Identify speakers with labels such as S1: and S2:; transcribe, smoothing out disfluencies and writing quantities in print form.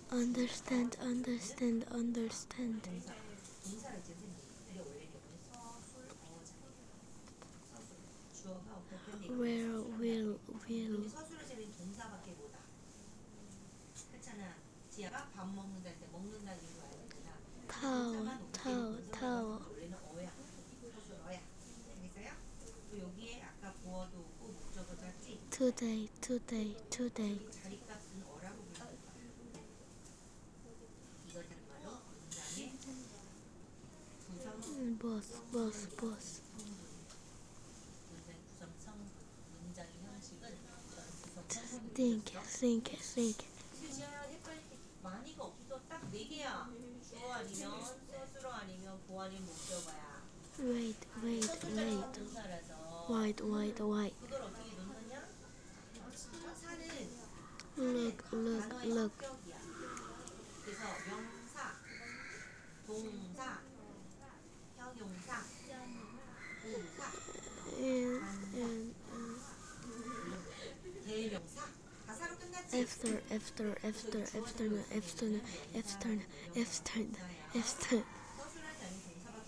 S1: understand. Where will
S2: 서술을 재는 동사밖에 못 알아. 그렇잖아. 지아가 밥 먹는다 할 때 먹는다는 이유로 알겠구나.
S1: towel
S2: 원래는 어야. 서술 어야. 알겠어요? 또 여기에 아까 보어도 오고 목적어 짰지?
S1: today
S2: 자리값은 어라고 부르는 거야. 이거 정말로 문장의
S1: boss
S2: 문장의 구성성, 문장의 형식은 구성성
S1: think
S2: 지아야 헷갈릴 게 많이가 없어. 딱 4개야. 주어 아니면 서술어 아니면 보아님 목적어야.
S1: wait
S2: 서술자가 동사라서
S1: white
S2: 그걸 어떻게 놓느냐? 사는
S1: look
S2: 단어의 성격이야. 그래서 명사, 동사, 형용사, 부사,
S1: and
S2: 대명사. 가사로 끝났지?
S1: after